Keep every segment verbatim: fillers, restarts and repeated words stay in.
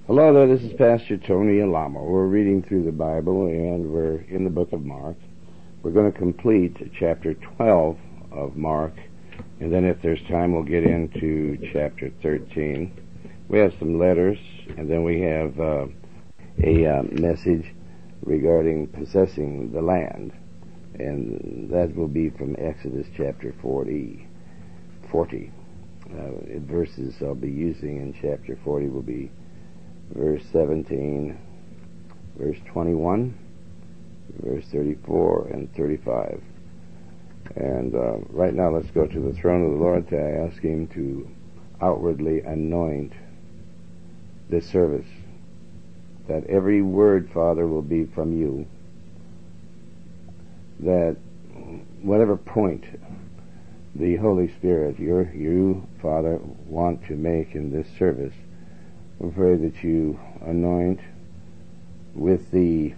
Hello there, this is Pastor Tony Alamo. We're reading through the Bible and we're in the book of Mark. We're going to complete chapter twelve of Mark, and then if there's time we'll get into chapter thirteen. We have some letters, and then we have uh, a uh, message regarding possessing the land, and that will be from Exodus chapter forty. forty. Uh, verses I'll be using in chapter forty will be verse seventeen, verse twenty-one, verse thirty-four, and thirty-five. And uh, right now let's go to the throne of the Lord to ask Him to outwardly anoint this service, that every word, Father, will be from You, that whatever point the Holy Spirit, your, You, Father, want to make in this service, we pray that You anoint with the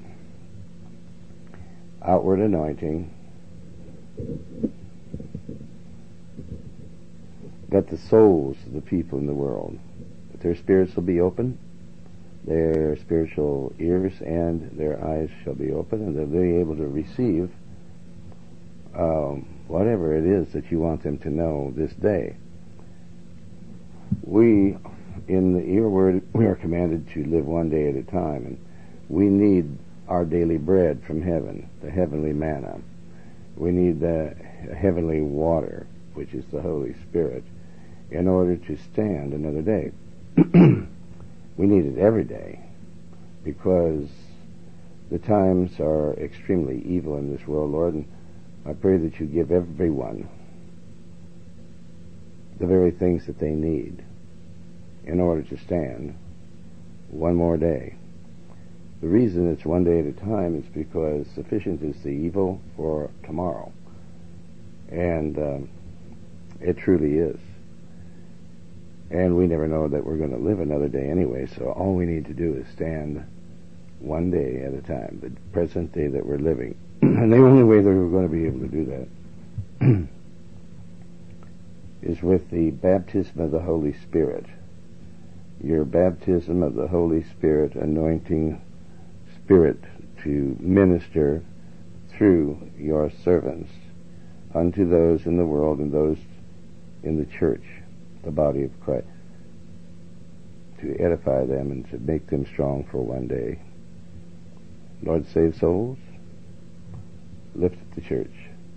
outward anointing, that the souls of the people in the world, that their spirits will be open, their spiritual ears and their eyes shall be open, and they'll be able to receive um, whatever it is that You want them to know this day. We, in the, Your word, we are commanded to live one day at a time, and we need our daily bread from heaven, the heavenly manna. We need the heavenly water, which is the Holy Spirit, in order to stand another day. We need it every day, because the times are extremely evil in this world, Lord, and I pray that You give everyone the very things that they need in order to stand one more day. The reason it's one day at a time is because sufficient is the evil for tomorrow. And um, it truly is. And we never know that we're going to live another day anyway, so all we need to do is stand one day at a time, the present day that we're living. And the only way that we're going to be able to do that is with the baptism of the Holy Spirit. Your baptism of the Holy Spirit, anointing Spirit to minister through Your servants unto those in the world and those in the church, the body of Christ, to edify them and to make them strong for one day. Lord, save souls, lift up the church.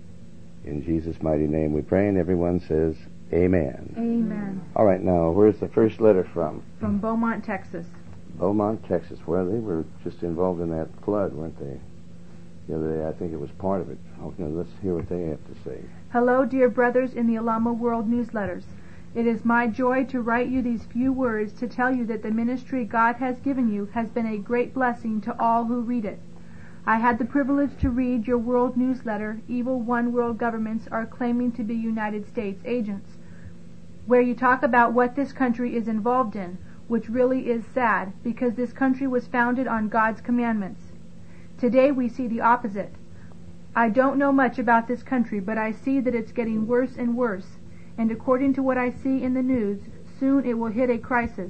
In Jesus' mighty name we pray, and everyone says, Amen. Amen. All right, now, where's the first letter from? From Beaumont, Texas. Beaumont, Texas. Well, they were just involved in that flood, weren't they? The other day, I think it was part of it. Okay, let's hear what they have to say. Hello, dear brothers in the Alamo World newsletters. It is my joy to write you these few words to tell you that the ministry God has given you has been a great blessing to all who read it. I had the privilege to read your world newsletter, Evil One World Governments Are Claiming to be United States Agents, where you talk about what this country is involved in, which really is sad, because this country was founded on God's commandments. Today we see the opposite. I don't know much about this country, but I see that it's getting worse and worse, and according to what I see in the news, soon it will hit a crisis.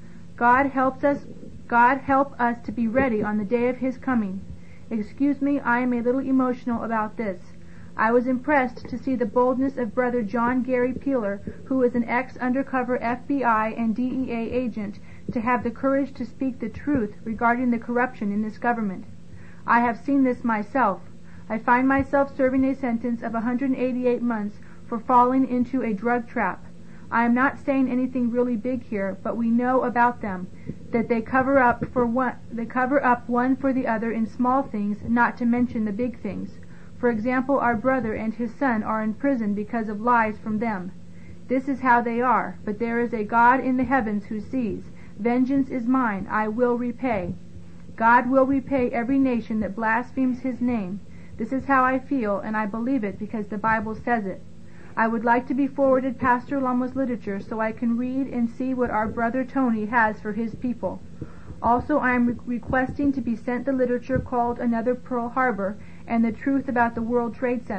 God helps us, God help us to be ready on the day of His coming. Excuse me, I am a little emotional about this. I was impressed to see the boldness of Brother John Gary Peeler, who is an ex-undercover F B I and D E A agent, to have the courage to speak the truth regarding the corruption in this government. I have seen this myself. I find myself serving a sentence of one hundred eighty-eight months for falling into a drug trap. I am not saying anything really big here, but we know about them, that they cover up for one, they cover up one for the other in small things, not to mention the big things. For example, our brother and his son are in prison because of lies from them. This is how they are, but there is a God in the heavens who sees. Vengeance is mine, I will repay. God will repay every nation that blasphemes His name. This is how I feel, and I believe it because the Bible says it. I would like to be forwarded Pastor Lamo's literature so I can read and see what our brother Tony has for his people. Also, I am re- requesting to be sent the literature called Another Pearl Harbor and the Truth About the World Trade Center.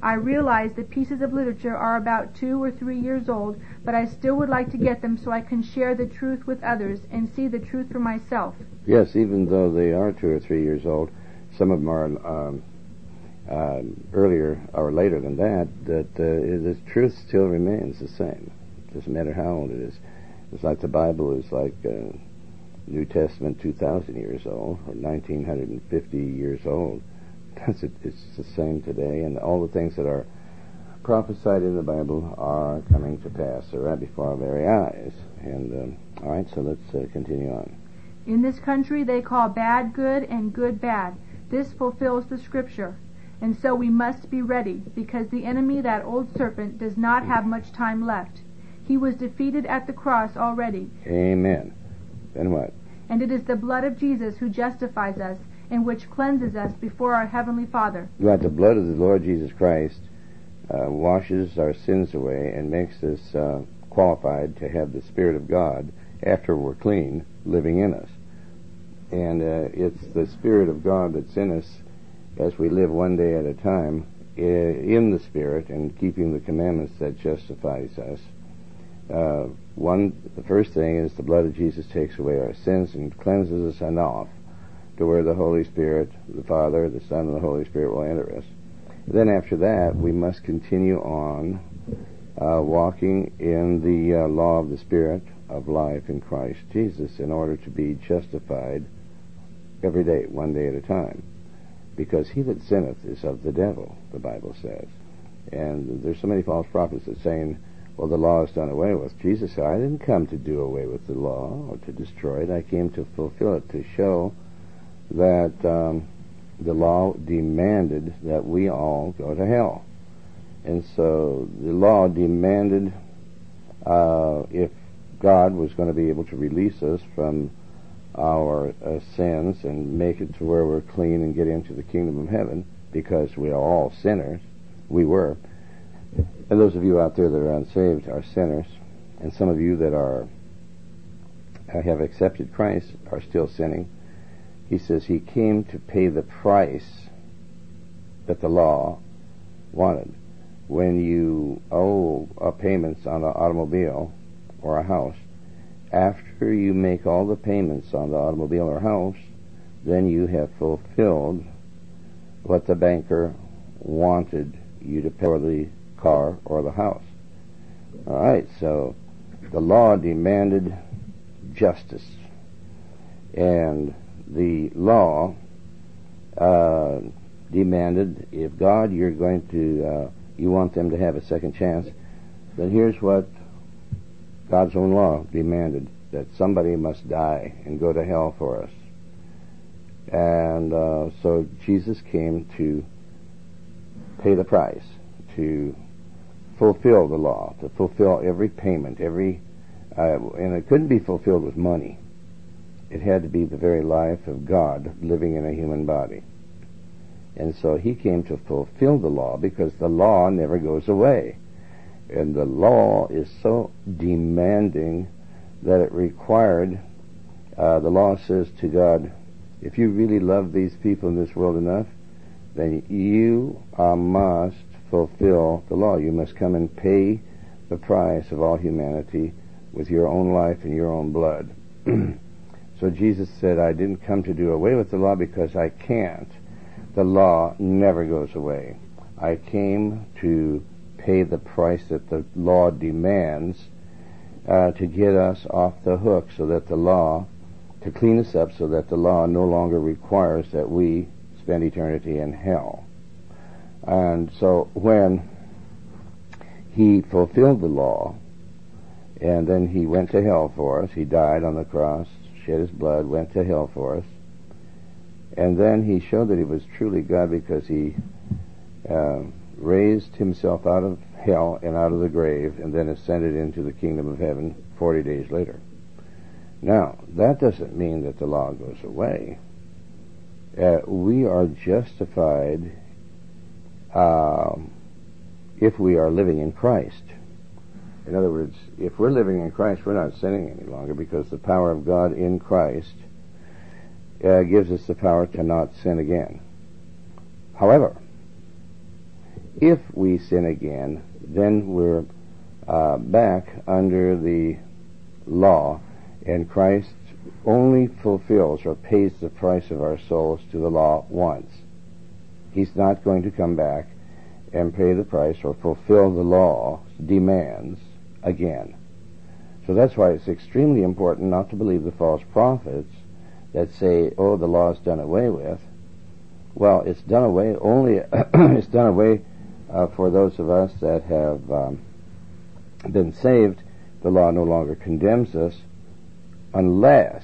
I realize the pieces of literature are about two or three years old, but I still would like to get them so I can share the truth with others and see the truth for myself. Yes, even though they are two or three years old, some of them are um, uh, earlier or later than that, that uh, the truth still remains the same. It doesn't matter how old it is. It's like the Bible is like uh, New Testament two thousand years old or nineteen fifty years old. That's it, it's the same today, and all the things that are prophesied in the Bible are coming to pass. They're right before our very eyes. And um, all right, so let's uh, continue on. In this country they call bad good and good bad. This fulfills the scripture. And so we must be ready, because the enemy, that old serpent, does not have much time left. He was defeated at the cross already. Amen. Then what? And it is the blood of Jesus who justifies us, and which cleanses us before our Heavenly Father. Right, the blood of the Lord Jesus Christ uh, washes our sins away and makes us uh, qualified to have the Spirit of God, after we're clean, living in us. And uh, it's the Spirit of God that's in us as we live one day at a time in the Spirit and keeping the commandments that justifies us. Uh, one, the first thing is the blood of Jesus takes away our sins and cleanses us enough to where the Holy Spirit, the Father, the Son, and the Holy Spirit will enter us. Then after that, we must continue on uh, walking in the uh, law of the Spirit of life in Christ Jesus in order to be justified every day, one day at a time. Because he that sinneth is of the devil, the Bible says. And there's so many false prophets that saying, well, the law is done away with. Jesus said, I didn't come to do away with the law or to destroy it. I came to fulfill it, to show that um, the law demanded that we all go to hell. And so the law demanded uh, if God was going to be able to release us from our uh, sins and make it to where we're clean and get into the kingdom of heaven, because we are all sinners. We were. And those of you out there that are unsaved are sinners. And some of you that are have accepted Christ are still sinning. He says he came to pay the price that the law wanted. When you owe uh, payments on an automobile or a house, after you make all the payments on the automobile or house, then you have fulfilled what the banker wanted you to pay for the car or the house. All right, so the law demanded justice, and the law uh, demanded, if God, you're going to, uh, you want them to have a second chance, then here's what God's own law demanded, that somebody must die and go to hell for us. And uh, so Jesus came to pay the price, to fulfill the law, to fulfill every payment, every, uh, and it couldn't be fulfilled with money. It had to be the very life of God living in a human body. And so he came to fulfill the law, because the law never goes away. And the law is so demanding that it required, uh, the law says to God, if you really love these people in this world enough, then you uh, must fulfill the law. You must come and pay the price of all humanity with your own life and your own blood. So Jesus said, I didn't come to do away with the law because I can't. The law never goes away. I came to pay the price that the law demands uh, to get us off the hook, so that the law, to clean us up, so that the law no longer requires that we spend eternity in hell. And so when he fulfilled the law, and then he went to hell for us, he died on the cross, shed his blood, went to hell for us, and then he showed that he was truly God, because he uh, raised himself out of hell and out of the grave, and then ascended into the kingdom of heaven forty days later. Now, that doesn't mean that the law goes away. Uh, we are justified uh, if we are living in Christ. In other words, if we're living in Christ, we're not sinning any longer, because the power of God in Christ uh, gives us the power to not sin again. However, if we sin again, then we're uh, back under the law, and Christ only fulfills or pays the price of our souls to the law once. He's not going to come back and pay the price or fulfill the law's demands again. So that's why it's extremely important not to believe the false prophets that say, oh, the law's done away with. Well, it's done away only, it's done away uh, for those of us that have um, been saved. The law no longer condemns us unless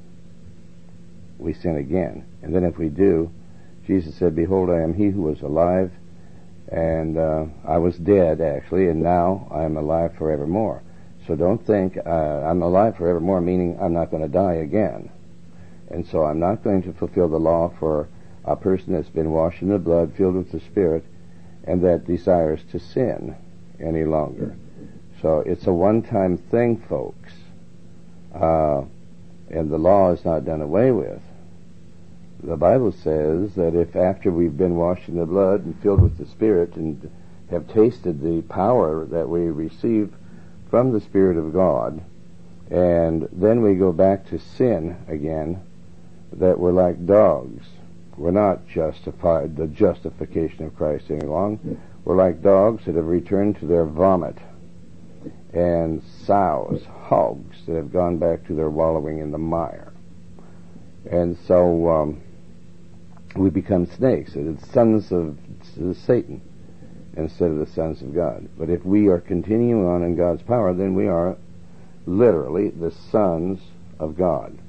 we sin again. And then if we do, Jesus said, behold, I am he who was alive, and uh, I was dead, actually, and now I am alive forevermore. So don't think uh, I'm alive forevermore, meaning I'm not going to die again. And so I'm not going to fulfill the law for a person that's been washed in the blood, filled with the Spirit, and that desires to sin any longer. So it's a one-time thing, folks. Uh, and the law is not done away with. The Bible says that if after we've been washed in the blood and filled with the Spirit and have tasted the power that we receive from the Spirit of God, and then we go back to sin again, that we're like dogs. We're not justified, the justification of Christ any longer. We're like dogs that have returned to their vomit, and sows, hogs that have gone back to their wallowing in the mire. And so um, we become snakes. It's sons of Satan instead of the sons of God. But if we are continuing on in God's power, then we are literally the sons of God.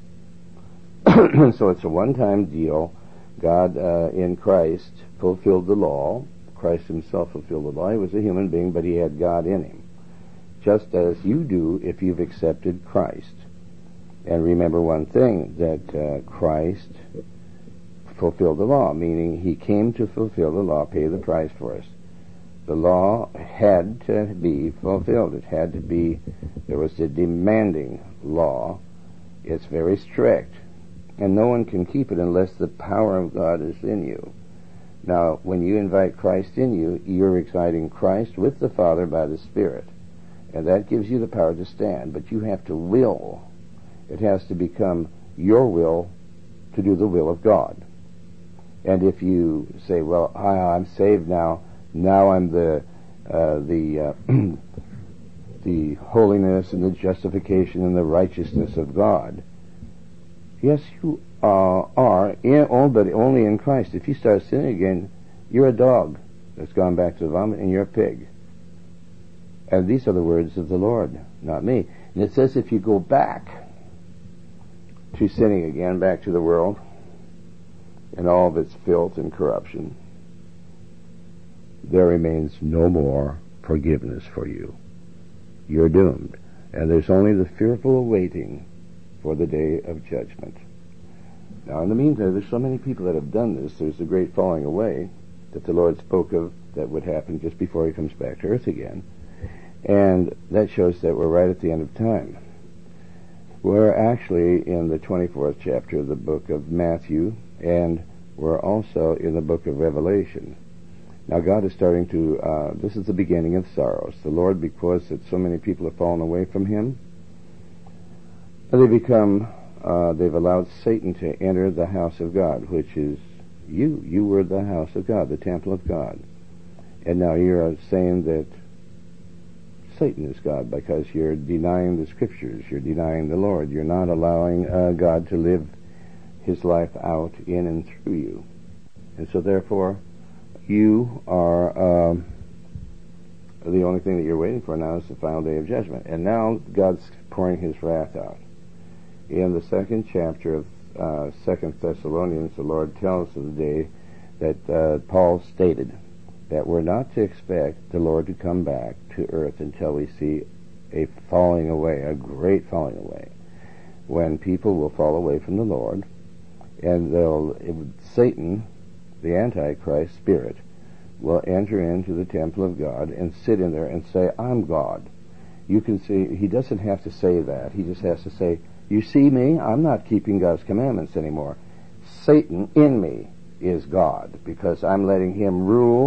And so it's a one-time deal. God uh, in Christ fulfilled the law. Christ himself fulfilled the law. He was a human being, but he had God in him, just as you do if you've accepted Christ. And remember one thing, that uh, Christ fulfilled the law, meaning he came to fulfill the law, pay the price for us. The law had to be fulfilled. It had to be, there was a demanding law. It's very strict, and no one can keep it unless the power of God is in you. Now, when you invite Christ in you, you're exciting Christ with the Father by the Spirit. And that gives you the power to stand, but you have to will. It has to become your will to do the will of God. And if you say, well, I, I'm saved now, now I'm the uh, the uh, the holiness and the justification and the righteousness of God. Yes, you uh, are, in, but only in Christ. If you start sinning again, you're a dog that's gone back to the vomit, and you're a pig. And these are the words of the Lord, not me. And it says if you go back to sinning again, back to the world, and all of its filth and corruption, there remains no more forgiveness for you. You're doomed. And there's only the fearful awaiting for the day of judgment. Now, in the meantime, there's so many people that have done this. There's a great falling away that the Lord spoke of that would happen just before he comes back to earth again. And that shows that we're right at the end of time. We're actually in the twenty-fourth chapter of the book of Matthew, and we're also in the book of Revelation. Now God is starting to, uh, this is the beginning of sorrows. The Lord, because that so many people have fallen away from him, they become, uh, they've allowed Satan to enter the house of God, which is you. You were the house of God, the temple of God. And now you're saying that Satan is God because you're denying the Scriptures. You're denying the Lord. You're not allowing uh, God to live his life out in and through you. And so therefore, you are, um, the only thing that you're waiting for now is the final day of judgment. And now God's pouring his wrath out. In the second chapter of uh, Second Thessalonians, the Lord tells of the day that uh, Paul stated that we're not to expect the Lord to come back to earth until we see a falling away, a great falling away, when people will fall away from the Lord, and they'll, it, Satan, the Antichrist spirit, will enter into the temple of God and sit in there and say, I'm God. You can see, he doesn't have to say that. He just has to say, you see me? I'm not keeping God's commandments anymore. Satan in me is God, because I'm letting him rule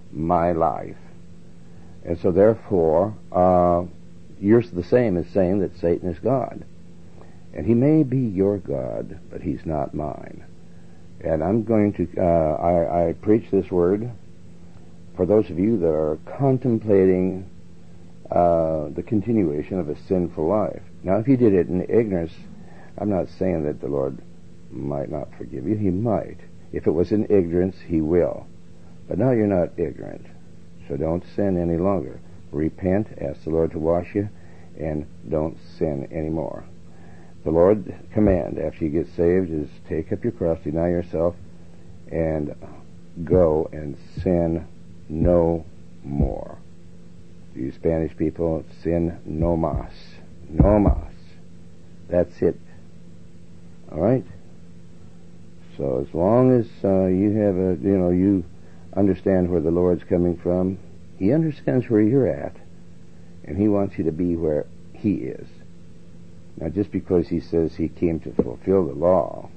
my life. And so therefore, uh, you're the same as saying that Satan is God. And he may be your God, but he's not mine. And I'm going to, uh, I, I preach this word for those of you that are contemplating uh, the continuation of a sinful life. Now, if you did it in ignorance, I'm not saying that the Lord might not forgive you. He might. If it was in ignorance, he will. But now you're not ignorant, so don't sin any longer. Repent, ask the Lord to wash you, and don't sin anymore. The Lord's command after you get saved is take up your cross, deny yourself, and go and sin no more. You Spanish people, sin no mas. No mas. That's it. All right? So as long as uh, you have a, you know, you understand where the Lord's coming from, he understands where you're at, and he wants you to be where he is. Now, just because he says he came to fulfill the law,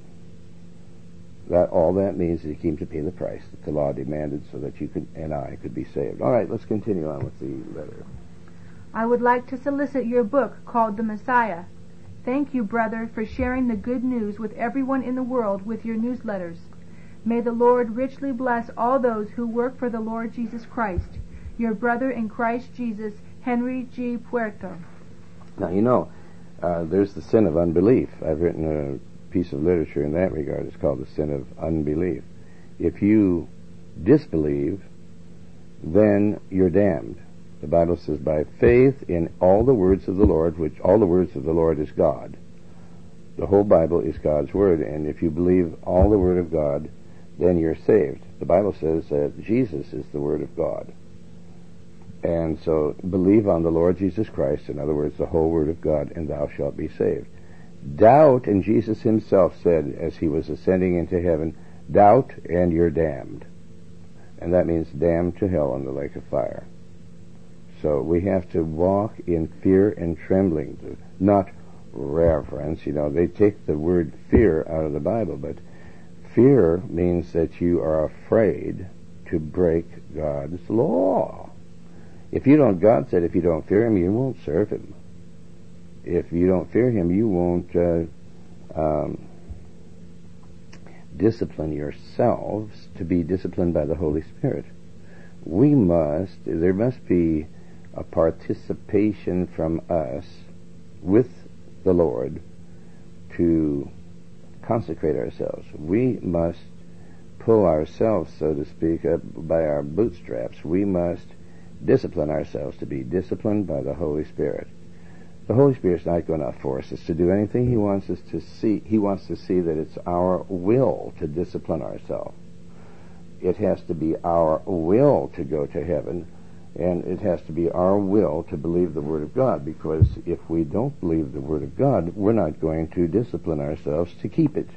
that all that means is he came to pay the price that the law demanded so that you could and I could be saved. All right, let's continue on with the letter. I would like to solicit your book called The Messiah. Thank you, brother, for sharing the good news with everyone in the world with your newsletters. May the Lord richly bless all those who work for the Lord Jesus Christ. Your brother in Christ Jesus, Henry G. Puerto. Now, you know, uh, there's the sin of unbelief. I've written a piece of literature in that regard. It's called the sin of unbelief. If you disbelieve, then you're damned. The Bible says, by faith in all the words of the Lord, which all the words of the Lord is God. The whole Bible is God's Word, and if you believe all the Word of God, then you're saved. The Bible says that Jesus is the Word of God. And so, believe on the Lord Jesus Christ, in other words, the whole Word of God, and thou shalt be saved. Doubt, and Jesus himself said, as he was ascending into heaven, doubt and you're damned. And that means damned to hell in the lake of fire. So we have to walk in fear and trembling, not reverence. You know, they take the word fear out of the Bible, but fear means that you are afraid to break God's law. If you don't, God said, if you don't fear him, you won't serve him. If you don't fear him, you won't uh, um, discipline yourselves to be disciplined by the Holy Spirit. We must, there must be a participation from us with the Lord to consecrate ourselves. We must pull ourselves, so to speak, up by our bootstraps. We must discipline ourselves to be disciplined by the Holy Spirit. The Holy Spirit's not going to force us to do anything. He wants us to see, he wants to see that it's our will to discipline ourselves. It has to be our will to go to heaven, and it has to be our will to believe the Word of God, because if we don't believe the Word of God, we're not going to discipline ourselves to keep it.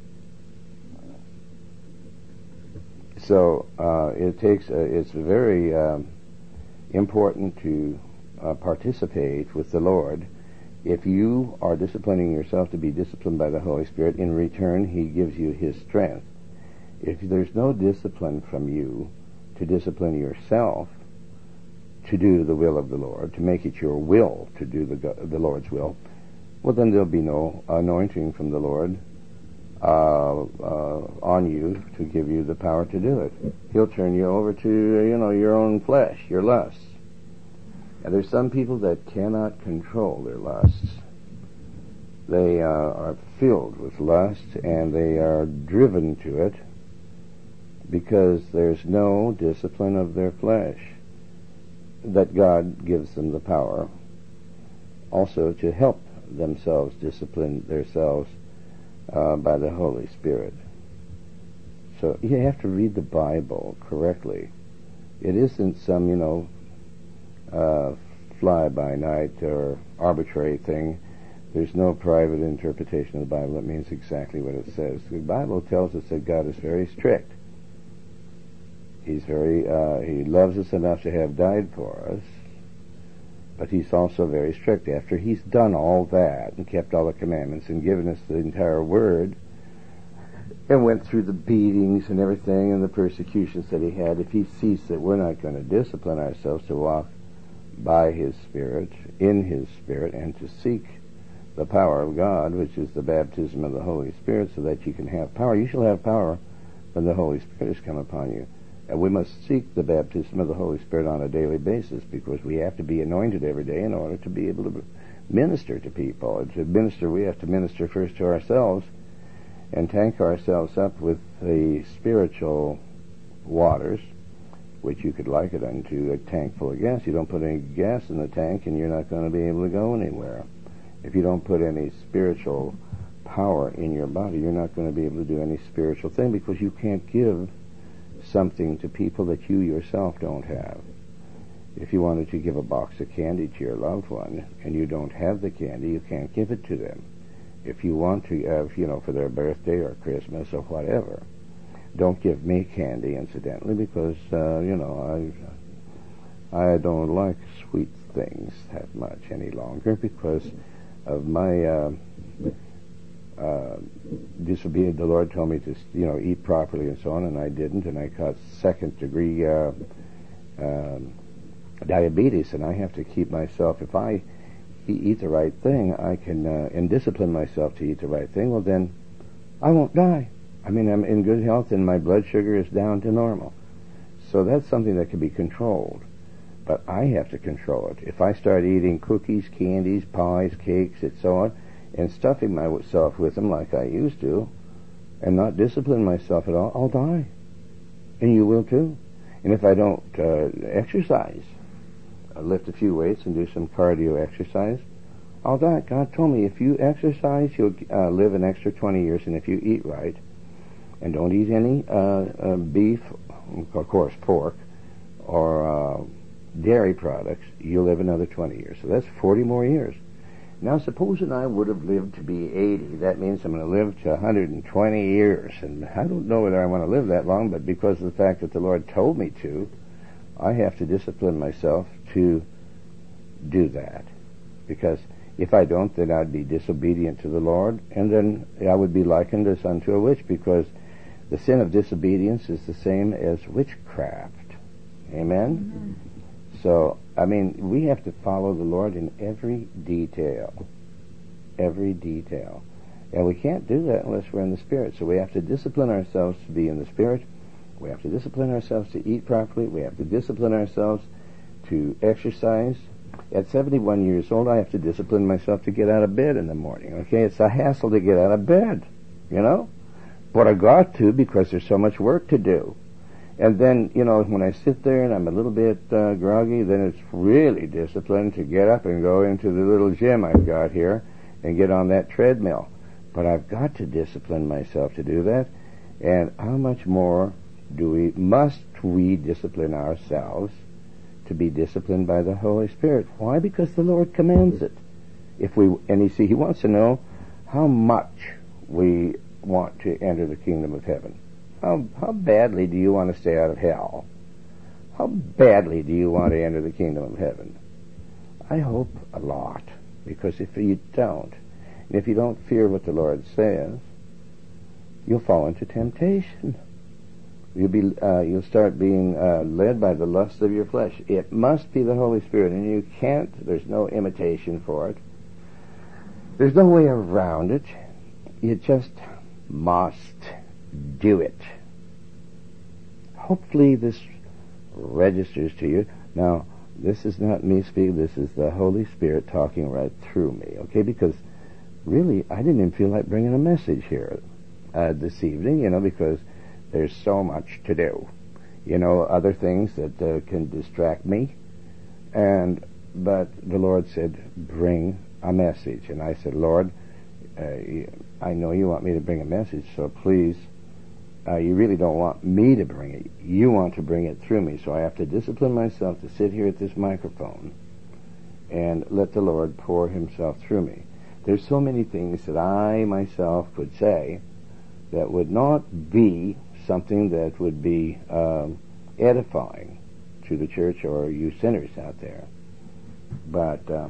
So uh, it takes, uh, it's very um, important to uh, participate with the Lord. If you are disciplining yourself to be disciplined by the Holy Spirit, in return he gives you his strength. If there's no discipline from you to discipline yourself to do the will of the Lord, to make it your will to do the, the Lord's will, well, then there'll be no anointing from the Lord uh, uh, on you to give you the power to do it. He'll turn you over to, you know, your own flesh, your lusts. And there's some people that cannot control their lusts. They uh, are filled with lust, and they are driven to it because there's no discipline of their flesh, that God gives them the power also to help themselves discipline themselves uh, by the Holy Spirit. So you have to read the Bible correctly. It isn't some, you know, uh, fly-by-night or arbitrary thing. There's no private interpretation of the Bible. It means exactly what it says. The Bible tells us that God is very strict. He's very, uh, he loves us enough to have died for us, but he's also very strict. After he's done all that and kept all the commandments and given us the entire Word, and went through the beatings and everything and the persecutions that he had, if he sees that we're not going to discipline ourselves to walk by his Spirit, in his Spirit, and to seek the power of God, which is the baptism of the Holy Spirit, so that you can have power. You shall have power when the Holy Spirit has come upon you. And we must seek the baptism of the Holy Spirit on a daily basis, because we have to be anointed every day in order to be able to minister to people. And to minister, we have to minister first to ourselves and tank ourselves up with the spiritual waters, which you could liken it unto a tank full of gas. You don't put any gas in the tank and you're not going to be able to go anywhere. If you don't put any spiritual power in your body, you're not going to be able to do any spiritual thing, because you can't give something to people that you yourself don't have. If you wanted to give a box of candy to your loved one and you don't have the candy, you can't give it to them. If you want to have, you know, for their birthday or Christmas or whatever, don't give me candy, incidentally, because, uh, you know, I I don't like sweet things that much any longer because of my uh, uh, disobedience. The Lord told me to, you know, eat properly and so on, and I didn't, and I caught second degree uh, uh, diabetes, and I have to keep myself, if I eat the right thing, I can, uh, and discipline myself to eat the right thing, well then, I won't die. I mean, I'm in good health and my blood sugar is down to normal. So that's something that can be controlled. But I have to control it. If I start eating cookies, candies, pies, cakes, and so on, and stuffing myself with them like I used to, and not discipline myself at all, I'll die. And you will too. And if I don't uh, exercise, I'll lift a few weights and do some cardio exercise, I'll die. God told me if you exercise, you'll uh, live an extra twenty years, and if you eat right, and don't eat any uh, uh, beef, of course pork, or uh, dairy products, you'll live another twenty years. So that's forty more years. Now, supposing I would have lived to be eighty, that means I'm going to live to one hundred twenty years. And I don't know whether I want to live that long, but because of the fact that the Lord told me to, I have to discipline myself to do that. Because if I don't, then I'd be disobedient to the Lord, and then I would be likened as unto a witch, because the sin of disobedience is the same as witchcraft. Amen? Amen. So, I mean, we have to follow the Lord in every detail. Every detail. And we can't do that unless we're in the Spirit. So we have to discipline ourselves to be in the Spirit. We have to discipline ourselves to eat properly. We have to discipline ourselves to exercise. At seventy-one years old, I have to discipline myself to get out of bed in the morning. Okay, it's a hassle to get out of bed, you know? But I got to, because there's so much work to do. And then, you know, when I sit there and I'm a little bit uh, groggy, then it's really disciplined to get up and go into the little gym I've got here and get on that treadmill. But I've got to discipline myself to do that. And how much more do we, must we discipline ourselves to be disciplined by the Holy Spirit? Why? Because the Lord commands it. If we, and you see, He wants to know how much we want to enter the kingdom of heaven. How, how badly do you want to stay out of hell? How badly do you want to enter the kingdom of heaven? I hope a lot, because if you don't, and if you don't fear what the Lord says, you'll fall into temptation. You'll be, uh, you'll start being uh, led by the lust of your flesh. It must be the Holy Spirit, and you can't. There's no imitation for it. There's no way around it. You just must do it. Hopefully this registers to you. Now, this is not me speaking. This is the Holy Spirit talking right through me, okay? Because really, I didn't even feel like bringing a message here uh, this evening, you know, because there's so much to do. You know, other things that uh, can distract me. And, but the Lord said, bring a message. And I said, Lord, uh, I know you want me to bring a message, so please, uh, you really don't want me to bring it. You want to bring it through me. So I have to discipline myself to sit here at this microphone and let the Lord pour Himself through me. There's so many things that I myself could say that would not be something that would be um, edifying to the church or you sinners out there. But uh,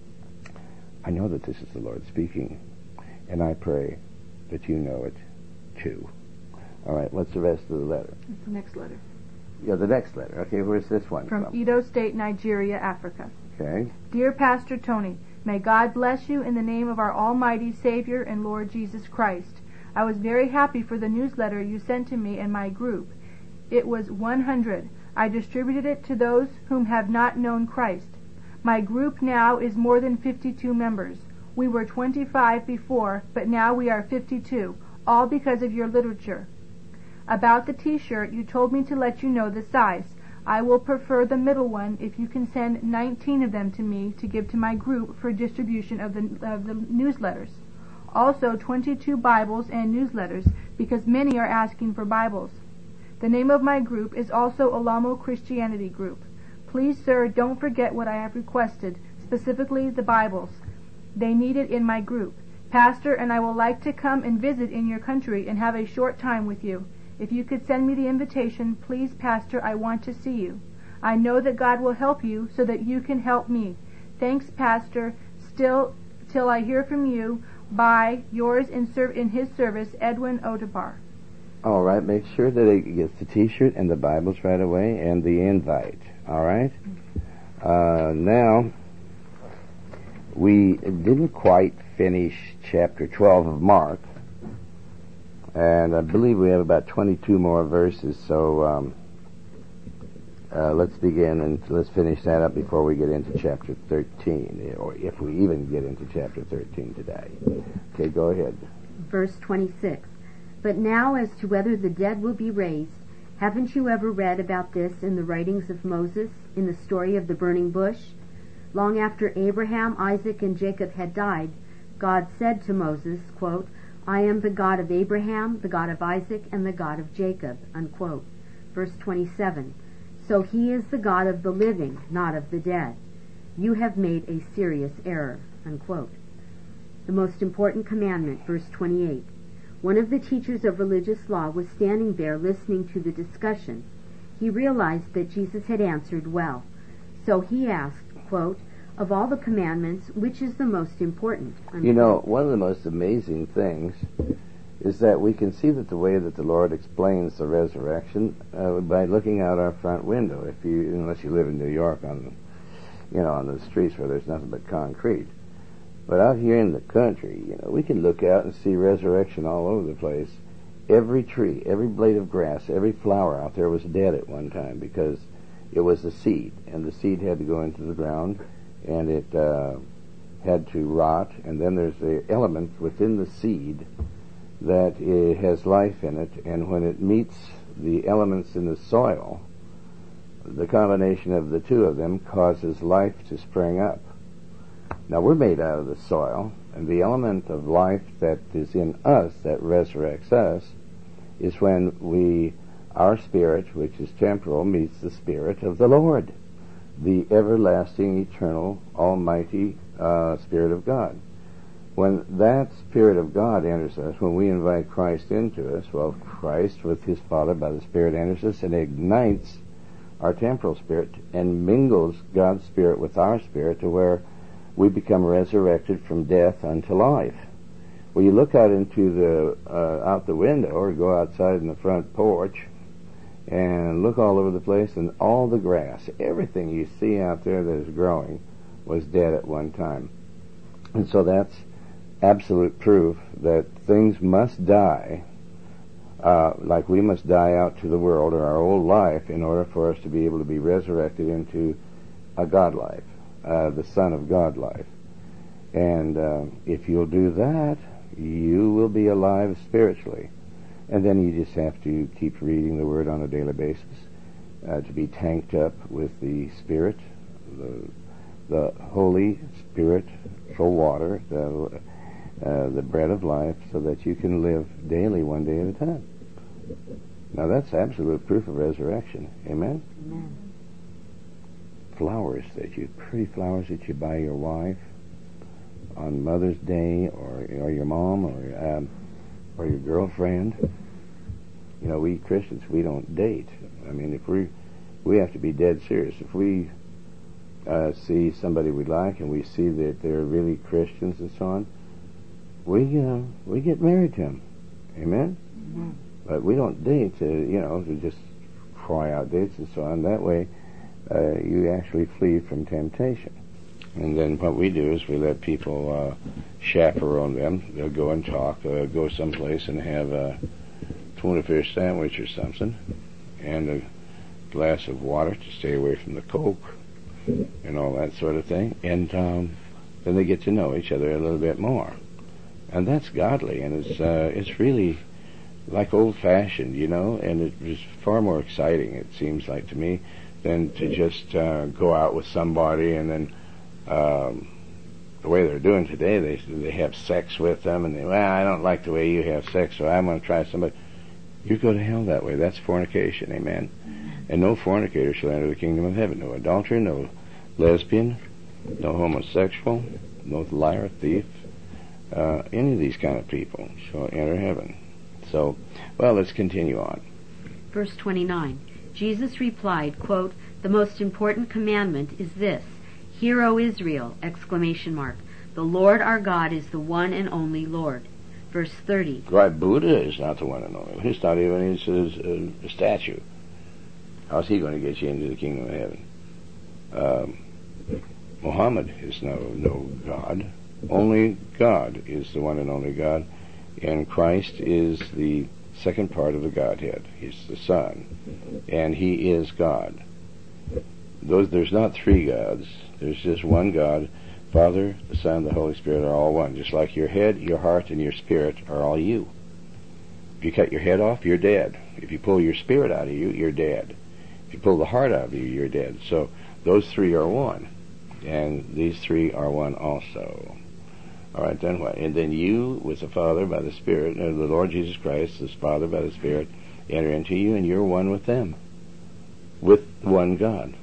I know that this is the Lord speaking, and I pray that you know it two. All right, what's the rest of the letter? It's the next letter. Yeah, the next letter. Okay, where's this one from? From Edo State, Nigeria, Africa. Okay. Dear Pastor Tony, may God bless you in the name of our Almighty Savior and Lord Jesus Christ. I was very happy for the newsletter you sent to me and my group. It was one hundred. I distributed it to those whom have not known Christ. My group now is more than fifty-two members. We were twenty-five before, but now we are fifty-two, all because of your literature. About the t-shirt, you told me to let you know the size. I will prefer the middle one if you can send nineteen of them to me to give to my group for distribution of the, of the newsletters. Also twenty-two Bibles and newsletters, because many are asking for Bibles. The name of my group is also Alamo Christianity Group. Please, sir, don't forget what I have requested, specifically the Bibles. They need it in my group. Pastor, and I would like to come and visit in your country and have a short time with you. If you could send me the invitation, please, Pastor, I want to see you. I know that God will help you so that you can help me. Thanks, Pastor. Still, till I hear from you, by yours in, serv- in his service, Edwin Otabar. All right, make sure that it gets the t-shirt and the Bibles right away and the invite. All right? Uh, now, we didn't quite finish chapter twelve of Mark. And I believe we have about twenty-two more verses, so um, uh, let's begin and let's finish that up before we get into chapter thirteen, or if we even get into chapter thirteen today. Okay, go ahead. Verse twenty-six. But now as to whether the dead will be raised, haven't you ever read about this in the writings of Moses, in the story of the burning bush? Long after Abraham, Isaac, and Jacob had died, God said to Moses, quote, I am the God of Abraham, the God of Isaac, and the God of Jacob, unquote. Verse twenty-seven. So he is the God of the living, not of the dead. You have made a serious error, unquote. The most important commandment, verse twenty-eight. One of the teachers of religious law was standing there listening to the discussion. He realized that Jesus had answered well. So he asked, quote, of all the commandments, which is the most important? Unquote. You know, one of the most amazing things is that we can see that the way that the Lord explains the resurrection uh, by looking out our front window. If you, unless you live in New York, on, you know, on the streets where there's nothing but concrete. But out here in the country, you know, we can look out and see resurrection all over the place. Every tree, every blade of grass, every flower out there was dead at one time because it was a seed, and the seed had to go into the ground, and it uh, had to rot, and then there's the element within the seed that it has life in it, and when it meets the elements in the soil, the combination of the two of them causes life to spring up. Now, we're made out of the soil, and the element of life that is in us, that resurrects us, is when we, our spirit, which is temporal, meets the Spirit of the Lord, the everlasting, eternal, almighty uh, Spirit of God. When that Spirit of God enters us, when we invite Christ into us, well, Christ with his Father by the Spirit enters us and ignites our temporal spirit and mingles God's Spirit with our spirit to where we become resurrected from death unto life. Well, you look out into the uh, out the window or go outside in the front porch and look all over the place, and all the grass, everything you see out there that is growing was dead at one time. And so that's absolute proof that things must die, uh, like we must die out to the world or our old life in order for us to be able to be resurrected into a God life, uh, the Son of God life. And uh, if you'll do that, you will be alive spiritually. And then you just have to keep reading the Word on a daily basis uh, to be tanked up with the Spirit, the, the Holy Spirit for water, the, uh, the bread of life, so that you can live daily one day at a time. Now that's absolute proof of resurrection. Amen? Amen. Flowers that you, pretty flowers that you buy your wife on Mother's Day, or or your mom, or um, or your girlfriend. You know, we Christians, we don't date. I mean, if we we have to be dead serious. If we uh, see somebody we like and we see that they're really Christians and so on, we uh, we get married to them, Amen? Mm-hmm. But we don't date to, you know, to just cry out dates and so on. That way, uh, you actually flee from temptation. And then what we do is we let people uh, chaperone them. They'll go and talk. They'll go someplace and have a tuna fish sandwich or something, and a glass of water to stay away from the Coke and all that sort of thing. And um, then they get to know each other a little bit more. And that's godly, and it's uh, it's really like old-fashioned, you know, and it was far more exciting, it seems like to me, than to just uh, go out with somebody and then um, the way they're doing today, they they have sex with them, and they, well, I don't like the way you have sex, so I'm going to try somebody. You go to hell that way. That's fornication, amen? And no fornicator shall enter the kingdom of heaven. No adulterer, no lesbian, no homosexual, no liar, thief, uh, any of these kind of people shall enter heaven. So, well, let's continue on. Verse twenty-nine. Jesus replied, quote, "The most important commandment is this, Hear, O Israel!" Exclamation mark. "The Lord our God is the one and only Lord." Verse thirty. Right, Buddha is not the one and only. He's not even his, his, uh, a statue. How's he going to get you into the kingdom of heaven? Um, Muhammad is no no God. Only God is the one and only God, and Christ is the second part of the Godhead. He's the Son, and He is God. Those there's not three gods. There's just one God. Father, the Son, the Holy Spirit are all one. Just like your head, your heart, and your spirit are all you. If you cut your head off, you're dead. If you pull your spirit out of you, you're dead. If you pull the heart out of you, you're dead. So those three are one. And these three are one also. All right, then what? And then you, with the Father by the Spirit, and the Lord Jesus Christ, the Father by the Spirit, enter into you, and you're one with them. With one God.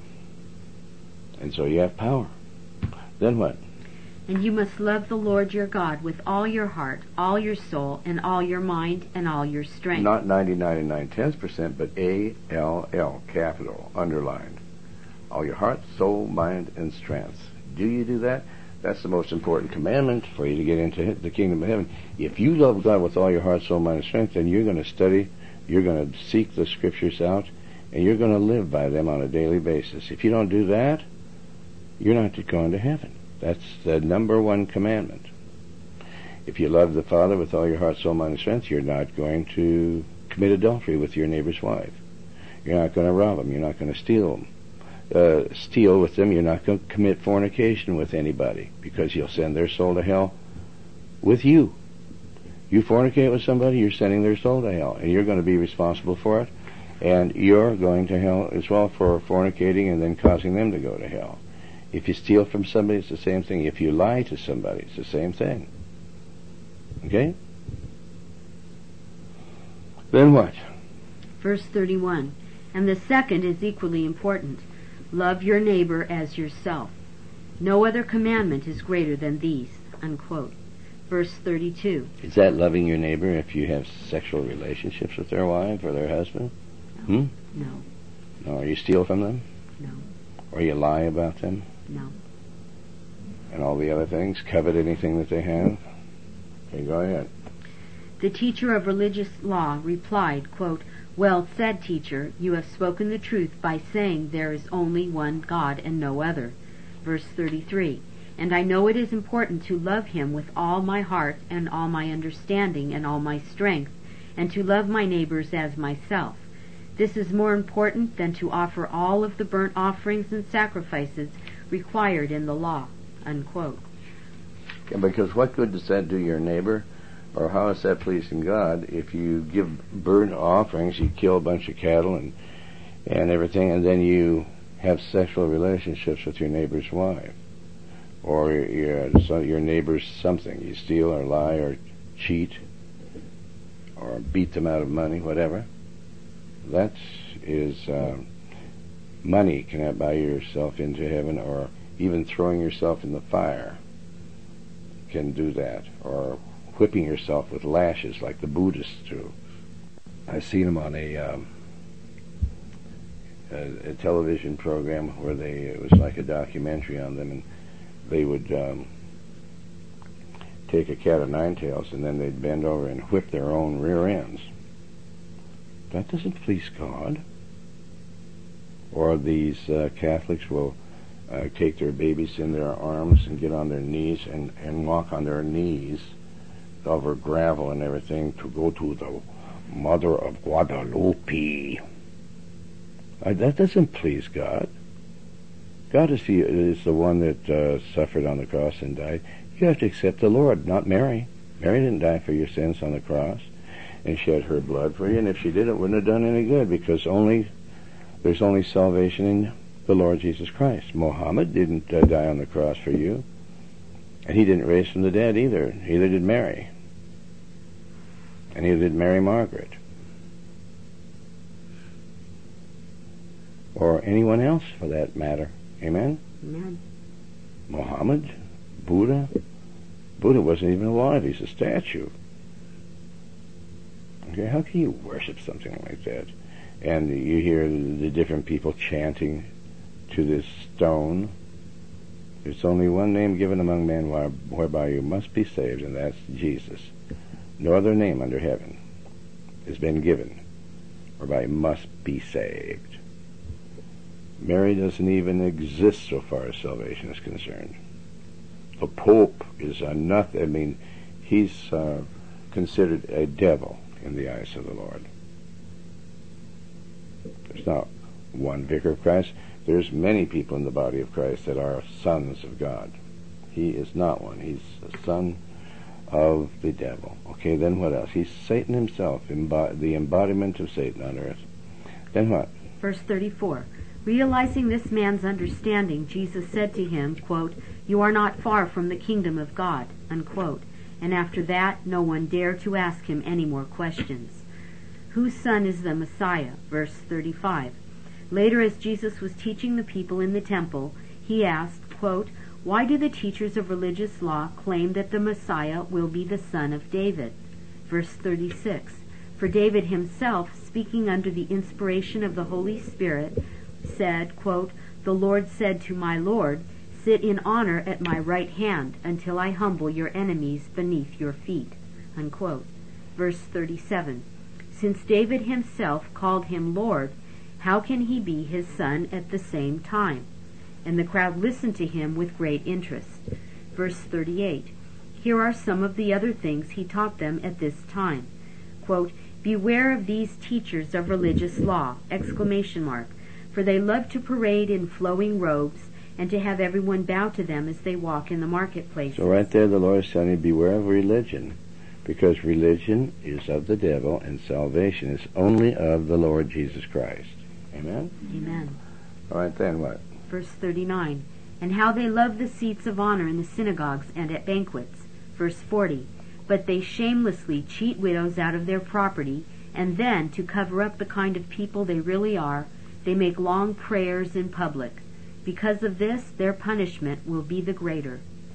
And so you have power. Then what? "And you must love the Lord your God with all your heart, all your soul, and all your mind, and all your strength." Not ninety-nine and nine-tenths percent, but A L L, capital, underlined. All your heart, soul, mind, and strength. Do you do that? That's the most important commandment for you to get into the kingdom of heaven. If you love God with all your heart, soul, mind, and strength, then you're going to study, you're going to seek the Scriptures out, and you're going to live by them on a daily basis. If you don't do that, you're not going to heaven. That's the number one commandment. If you love the Father with all your heart, soul, mind, and strength, you're not going to commit adultery with your neighbor's wife. You're not going to rob them. You're not going to steal them. Uh, steal with them. You're not going to commit fornication with anybody, because you'll send their soul to hell with you. You fornicate with somebody, you're sending their soul to hell, and you're going to be responsible for it, and you're going to hell as well for fornicating and then causing them to go to hell. If you steal from somebody, it's the same thing. If you lie to somebody, it's the same thing. Okay? Then what? Verse thirty-one. "And the second is equally important. Love your neighbor as yourself. No other commandment is greater than these." Unquote. Verse thirty-two. Is that loving your neighbor if you have sexual relationships with their wife or their husband? No. Hmm? No. No. Or you steal from them? No. Or you lie about them? No. And all the other things? Covet anything that they have? Okay, go ahead. The teacher of religious law replied, quote, "Well said, teacher. You have spoken the truth by saying there is only one God and no other." Verse thirty-three. "And I know it is important to love him with all my heart and all my understanding and all my strength, and to love my neighbors as myself. This is more important than to offer all of the burnt offerings and sacrifices required in the law." Unquote. Yeah, because what good does that do your neighbor? Or how is that pleasing God if you give burnt offerings, you kill a bunch of cattle and and everything, and then you have sexual relationships with your neighbor's wife? Or your, so your neighbor's something. You steal or lie or cheat or beat them out of money, whatever. That is, uh, money cannot buy yourself into heaven, or even throwing yourself in the fire can do that, or whipping yourself with lashes like the Buddhists do. I've seen them on a, um, a, a television program where they, it was like a documentary on them, and they would um, take a cat of nine tails and then they'd bend over and whip their own rear ends. That doesn't please God. Or these uh, Catholics will uh, take their babies in their arms and get on their knees and, and walk on their knees over gravel and everything to go to the Mother of Guadalupe. Uh, that doesn't please God. God is the, is the one that uh, suffered on the cross and died. You have to accept the Lord, not Mary. Mary didn't die for your sins on the cross and shed her blood for you, and if she did, it wouldn't have done any good, because only there's only salvation in the Lord Jesus Christ. Muhammad didn't uh, die on the cross for you, and he didn't raise from the dead either. Neither did Mary. And neither did Mary Margaret. Or anyone else, for that matter. Amen? Amen. Muhammad, Buddha. Buddha wasn't even alive. He's a statue. Okay, how can you worship something like that? And you hear the different people chanting to this stone. There's only one name given among men whereby you must be saved, and that's Jesus. No other name under heaven has been given whereby you must be saved. Mary doesn't even exist so far as salvation is concerned. The Pope is a nothing. I mean, he's uh, considered a devil in the eyes of the Lord. There's not one vicar of Christ. There's many people in the body of Christ that are sons of God. He is not one. He's a son of the devil. Okay, then what else? He's Satan himself, embo- the embodiment of Satan on earth. Then what? Verse thirty-four. Realizing this man's understanding, Jesus said to him, quote, "You are not far from the kingdom of God," unquote. And after that, no one dared to ask him any more questions. Whose son is the Messiah? Verse thirty-five. Later, as Jesus was teaching the people in the temple, he asked, quote, "Why do the teachers of religious law claim that the Messiah will be the son of David?" Verse thirty-six. For David himself, speaking under the inspiration of the Holy Spirit, said, quote, "The Lord said to my Lord, sit in honor at my right hand until I humble your enemies beneath your feet," unquote. Verse thirty-seven. Since David himself called him Lord, how can he be his son at the same time? And the crowd listened to him with great interest. Verse thirty-eight. Here are some of the other things he taught them at this time. Quote, "Beware of these teachers of religious law," exclamation mark, "for they love to parade in flowing robes and to have everyone bow to them as they walk in the marketplaces." So right there the Lord is telling you, beware of religion, because religion is of the devil and salvation is only of the Lord Jesus Christ. Amen? Amen. All right, then what? Verse thirty-nine. And how they love the seats of honor in the synagogues and at banquets. Verse forty. But they shamelessly cheat widows out of their property, and then, to cover up the kind of people they really are, they make long prayers in public. Because of this, their punishment will be the greater.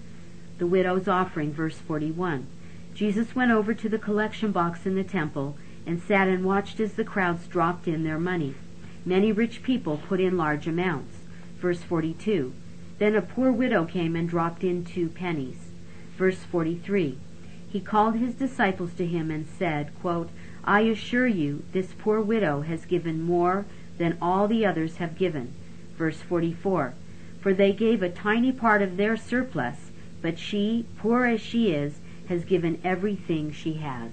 The widow's offering, verse forty-one. Jesus went over to the collection box in the temple and sat and watched as the crowds dropped in their money. Many rich people put in large amounts. Verse forty-two. Then a poor widow came and dropped in two pennies. Verse forty-three. He called his disciples to him and said, quote, "I assure you, this poor widow has given more than all the others have given." Verse forty-four. For they gave a tiny part of their surplus, but she, poor as she is, has given everything she has.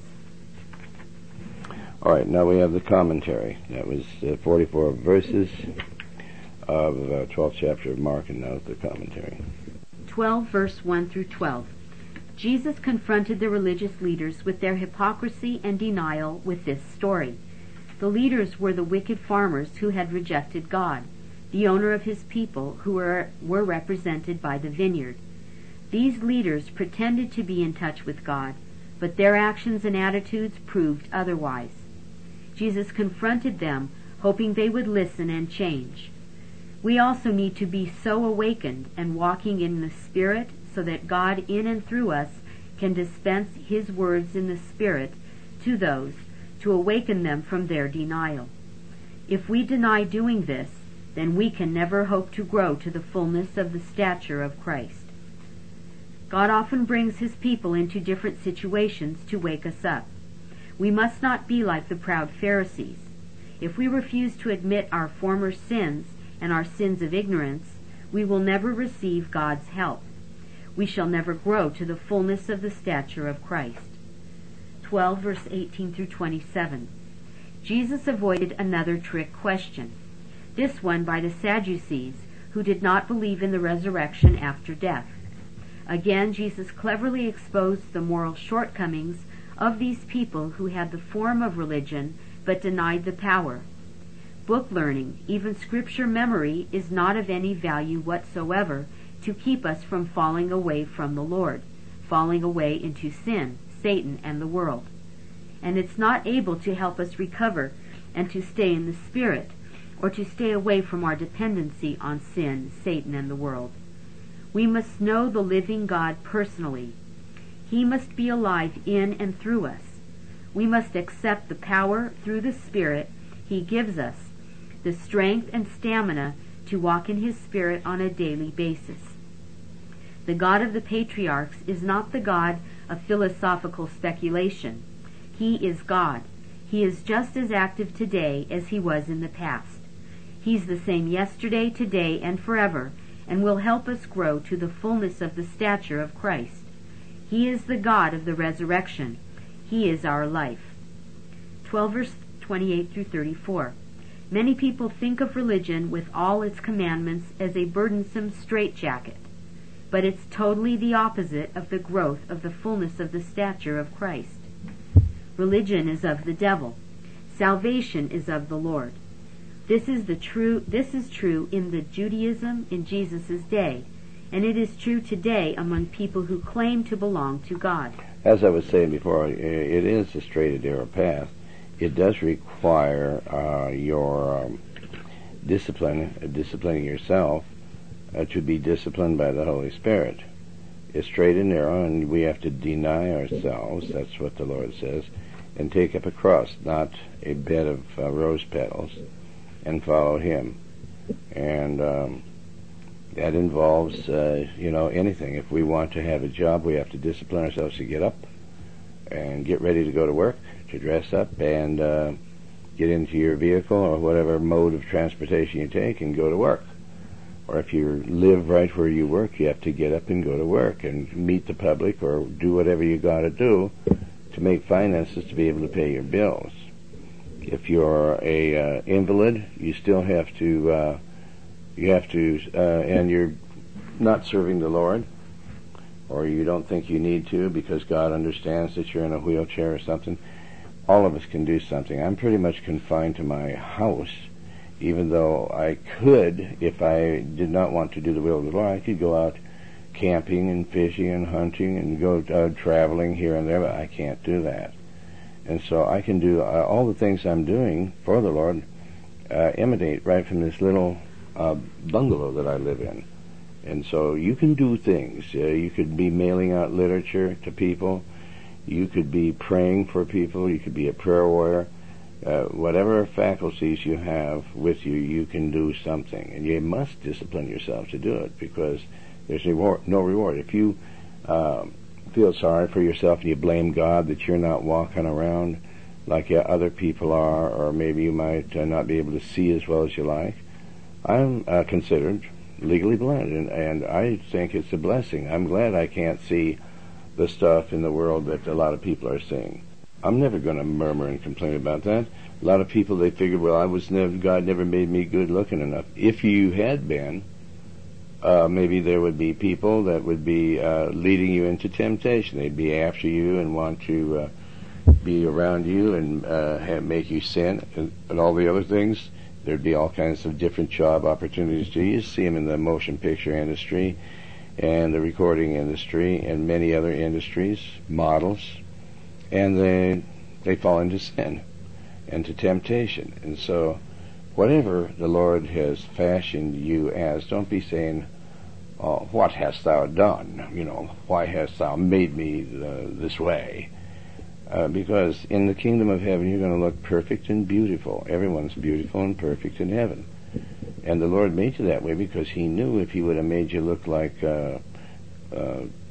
All right, now we have the commentary. That was uh, forty-four verses of uh, twelfth chapter of Mark, and now the commentary. twelve, verse one through twelve. Jesus confronted the religious leaders with their hypocrisy and denial with this story. The leaders were the wicked farmers who had rejected God, the owner of his people, who were, were represented by the vineyard. These leaders pretended to be in touch with God, but their actions and attitudes proved otherwise. Jesus confronted them, hoping they would listen and change. We also need to be so awakened and walking in the Spirit so that God in and through us can dispense His words in the Spirit to those, to awaken them from their denial. If we deny doing this, then we can never hope to grow to the fullness of the stature of Christ. God often brings his people into different situations to wake us up. We must not be like the proud Pharisees. If we refuse to admit our former sins and our sins of ignorance, we will never receive God's help. We shall never grow to the fullness of the stature of Christ. twelve verse eighteen through twenty-seven. Jesus avoided another trick question, this one by the Sadducees, who did not believe in the resurrection after death. Again, Jesus cleverly exposed the moral shortcomings of these people who had the form of religion but denied the power. Book learning, even scripture memory, is not of any value whatsoever to keep us from falling away from the Lord, falling away into sin, Satan, and the world. And it's not able to help us recover and to stay in the Spirit, or to stay away from our dependency on sin, Satan, and the world. We must know the living God personally. He must be alive in and through us. We must accept the power through the Spirit he gives us, the strength and stamina to walk in his Spirit on a daily basis. The God of the patriarchs is not the God of philosophical speculation. He is God. He is just as active today as he was in the past. He's the same yesterday, today, and forever, and will help us grow to the fullness of the stature of Christ. He is the God of the resurrection. He is our life. twelve verse twenty-eight through thirty-four. Many people think of religion with all its commandments as a burdensome straitjacket, but it's totally the opposite of the growth of the fullness of the stature of Christ. Religion is of the devil. Salvation is of the Lord. This is the true. This is true in the Judaism in Jesus' day, and it is true today among people who claim to belong to God. As I was saying before, it is a straight and narrow path. It does require uh, your um, discipline, uh, disciplining yourself uh, to be disciplined by the Holy Spirit. It's straight and narrow, and we have to deny ourselves, that's what the Lord says, and take up a cross, not a bed of uh, rose petals, and follow him. And um, that involves, uh, you know, anything. If we want to have a job, we have to discipline ourselves to get up and get ready to go to work, to dress up and uh, get into your vehicle or whatever mode of transportation you take and go to work. Or if you live right where you work, you have to get up and go to work and meet the public or do whatever you got to do to make finances to be able to pay your bills. If you're a uh, invalid, you still have to, uh, you have to, uh, and you're not serving the Lord, or you don't think you need to because God understands that you're in a wheelchair or something, all of us can do something. I'm pretty much confined to my house, even though I could, if I did not want to do the will of the Lord, I could go out camping and fishing and hunting and go uh, traveling here and there, but I can't do that. And so I can do uh, all the things I'm doing for the Lord, uh, emanate right from this little uh, bungalow that I live in. And so you can do things. Uh, you could be mailing out literature to people. You could be praying for people. You could be a prayer warrior. Uh, whatever faculties you have with you, you can do something. And you must discipline yourself to do it because there's no reward. If you uh, feel sorry for yourself and you blame God that you're not walking around like uh, other people are, or maybe you might uh, not be able to see as well as you like, I'm uh, considered legally blind, and, and I think it's a blessing. I'm glad I can't see the stuff in the world that a lot of people are seeing. I'm never going to murmur and complain about that. A lot of people, they figure, well, I was never, God never made me good looking enough. If you had been, uh, maybe there would be people that would be uh, leading you into temptation. They'd be after you and want to uh, be around you and uh, have, make you sin and, and all the other things. There'd be all kinds of different job opportunities to you. You see them in the motion picture industry and the recording industry and many other industries, models, and they they fall into sin and to temptation. And so whatever the Lord has fashioned you as, don't be saying, oh, what hast thou done? You know, why hast thou made me uh, this way? Uh, because in the kingdom of heaven you're going to look perfect and beautiful. Everyone's beautiful and perfect in heaven. And the Lord made you that way because he knew if he would have made you look like uh, uh,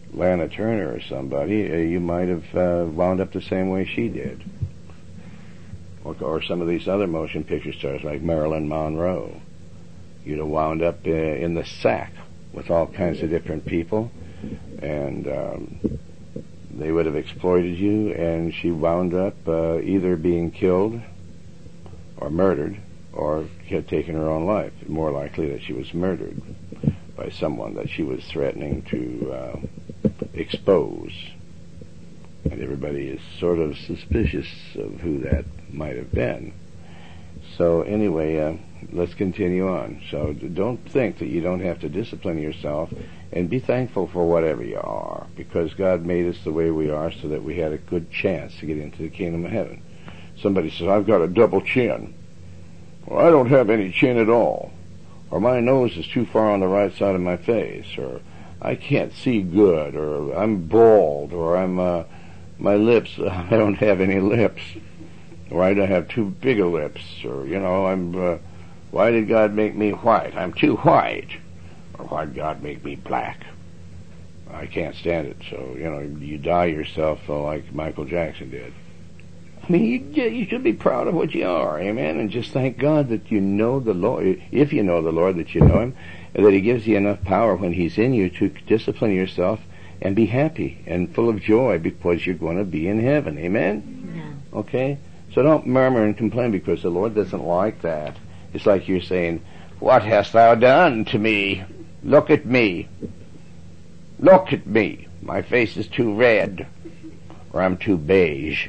Lana Turner or somebody, uh, you might have uh, wound up the same way she did. Or, or some of these other motion picture stars like Marilyn Monroe. You'd have wound up uh, in the sack with all kinds of different people, and um, they would have exploited you, and she wound up uh, either being killed or murdered, or had taken her own life. More likely that she was murdered by someone that she was threatening to uh, expose. And everybody is sort of suspicious of who that might have been. So anyway, uh, let's continue on. So don't think that you don't have to discipline yourself, and be thankful for whatever you are, because God made us the way we are so that we had a good chance to get into the kingdom of heaven. Somebody says, I've got a double chin. Well, I don't have any chin at all. Or my nose is too far on the right side of my face. Or I can't see good. Or I'm bald. Or I'm, uh, my lips, I don't have any lips. Or I don't have too big of lips. Or, you know, I'm, uh, why did God make me white? I'm too white. Or why did God make me black? I can't stand it. So, you know, you dye yourself uh, like Michael Jackson did. I mean, you, you should be proud of what you are, amen, and just thank God that you know the Lord, if you know the Lord, that you know Him, and that He gives you enough power when He's in you to discipline yourself and be happy and full of joy because you're going to be in heaven, amen? Yeah. Okay? So don't murmur and complain because the Lord doesn't like that. It's like you're saying, what hast thou done to me? Look at me. Look at me. My face is too red, or I'm too beige,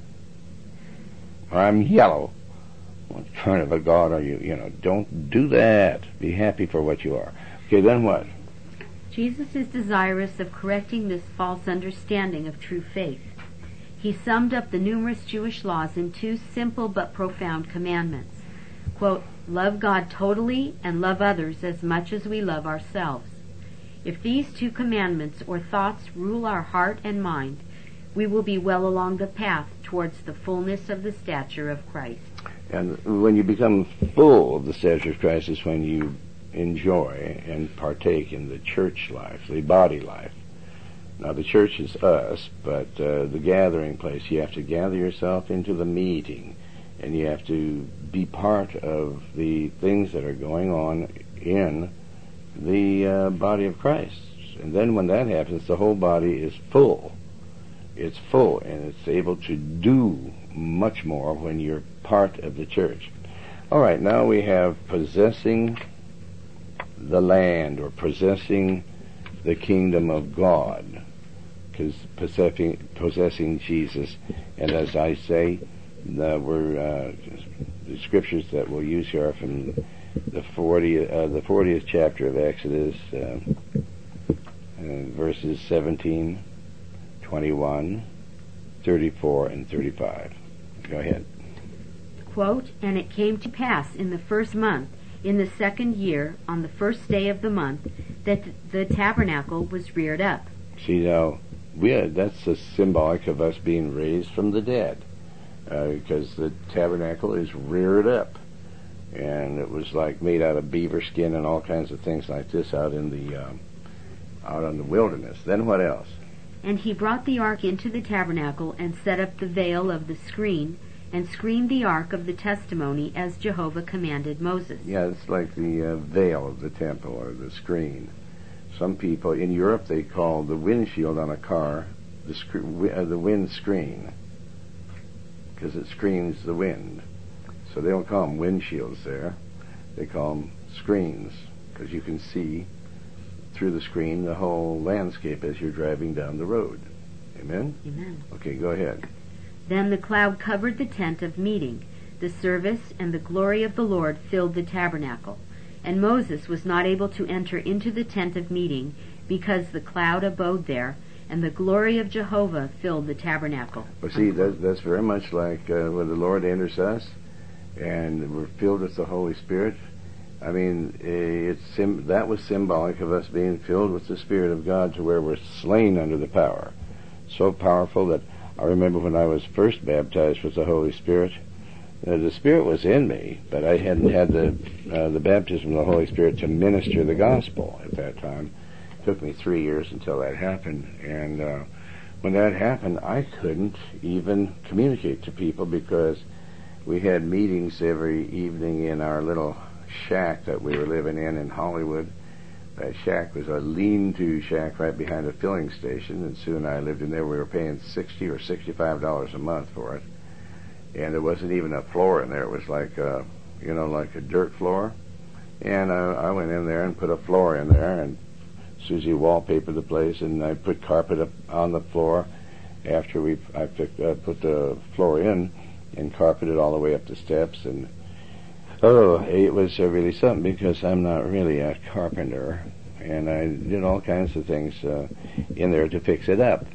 or I'm yellow. What kind of a God are you? You know, don't do that. Be happy for what you are. Okay, then what? Jesus is desirous of correcting this false understanding of true faith. He summed up the numerous Jewish laws in two simple but profound commandments. Quote, love God totally and love others as much as we love ourselves. If these two commandments or thoughts rule our heart and mind, we will be well along the path towards the fullness of the stature of Christ. And when you become full of the stature of Christ is when you enjoy and partake in the church life, the body life. Now the church is us, but uh, the gathering place, you have to gather yourself into the meeting, and you have to be part of the things that are going on in the uh, body of Christ. And then when that happens, the whole body is full. It's full, and it's able to do much more when you're part of the church. All right, now we have possessing the land, or possessing the kingdom of God, because possessing, possessing Jesus. And as I say, the, we're, uh, the scriptures that we'll use here are from the fortieth, uh, the fortieth chapter of Exodus, uh, uh, verses seventeen, twenty-one, thirty-four, and thirty-five. Go ahead. Quote, and it came to pass in the first month, in the second year, on the first day of the month, that the tabernacle was reared up. See, now, we are, that's a symbolic of us being raised from the dead, uh, because the tabernacle is reared up. And it was like made out of beaver skin and all kinds of things like this out in the um, out in the wilderness. Then what else? And he brought the ark into the tabernacle and set up the veil of the screen and screened the ark of the testimony as Jehovah commanded Moses. Yeah, it's like the uh, veil of the temple, or the screen. Some people in Europe, they call the windshield on a car the, sc- uh, the wind screen, because it screens the wind. So they don't call them windshields there. They call them screens, because you can see through the screen the whole landscape as you're driving down the road. Amen? Amen. Okay, go ahead. Then the cloud covered the tent of meeting. The service and the glory of the Lord filled the tabernacle. And Moses was not able to enter into the tent of meeting because the cloud abode there, and the glory of Jehovah filled the tabernacle. Well, see, that's, that's very much like uh, when the Lord enters us and we're filled with the Holy Spirit. I mean, it's sim- that was symbolic of us being filled with the Spirit of God to where we're slain under the power. So powerful that I remember when I was first baptized with the Holy Spirit, uh, the Spirit was in me, but I hadn't had the uh, the baptism of the Holy Spirit to minister the gospel at that time. took me three years until that happened. And uh, when that happened, I couldn't even communicate to people because we had meetings every evening in our little shack that we were living in in Hollywood. That shack was a lean-to shack right behind a filling station, and Sue and I lived in there. We were paying sixty or sixty-five dollars a month for it, and there wasn't even a floor in there. It was like, uh, you know, like a dirt floor. And uh, I went in there and put a floor in there, and Susie wallpapered the place, and I put carpet up on the floor after we I picked, uh, put the floor in, and carpeted all the way up the steps. And oh, it was uh, really something, because I'm not really a carpenter, and I did all kinds of things uh, in there to fix it up.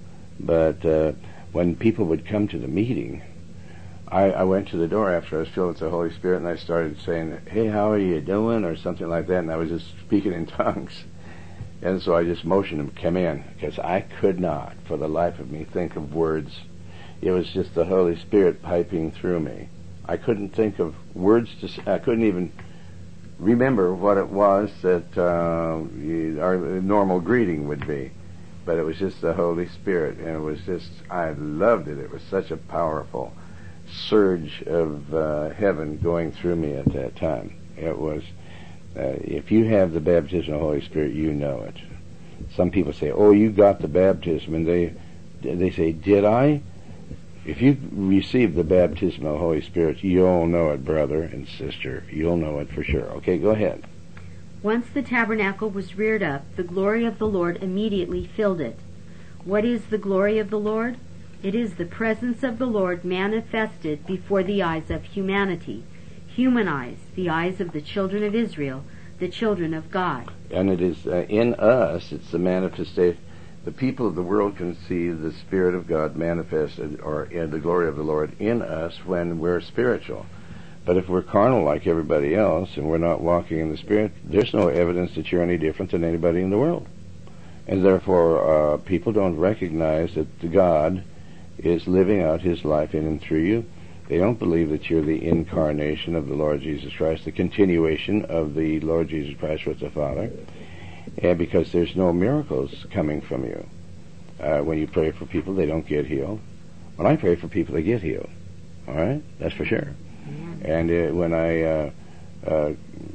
But uh, when people would come to the meeting, I, I went to the door after I was filled with the Holy Spirit, and I started saying, "Hey, how are you doing?" or something like that, and I was just speaking in tongues. And so I just motioned him, "Come in," because I could not, for the life of me, think of words. It was just the Holy Spirit piping through me. I couldn't think of words to say. I couldn't even remember what it was that uh, you, our normal greeting would be. But it was just the Holy Spirit, and it was just, I loved it. It was such a powerful surge of uh, heaven going through me at that time. It was, uh, if you have the baptism of the Holy Spirit, you know it. Some people say, "Oh, you got the baptism," and they they say, "Did I?" If you receive the baptism of the Holy Spirit, you'll know it, brother and sister. You'll know it for sure. Okay, go ahead. Once the tabernacle was reared up, the glory of the Lord immediately filled it. What is the glory of the Lord? It is the presence of the Lord manifested before the eyes of humanity. Human eyes, the eyes of the children of Israel, the children of God. And it is uh, in us, it's the manifestation. The people of the world can see the Spirit of God manifested, or in the glory of the Lord in us, when we're spiritual. But if we're carnal like everybody else, and we're not walking in the Spirit, there's no evidence that you're any different than anybody in the world. And therefore, uh, people don't recognize that God is living out His life in and through you. They don't believe that you're the incarnation of the Lord Jesus Christ, the continuation of the Lord Jesus Christ with the Father. And because there's no miracles coming from you. Uh, when you pray for people, they don't get healed. When I pray for people, they get healed. All right? That's for sure. Mm-hmm. And uh, when I uh, uh,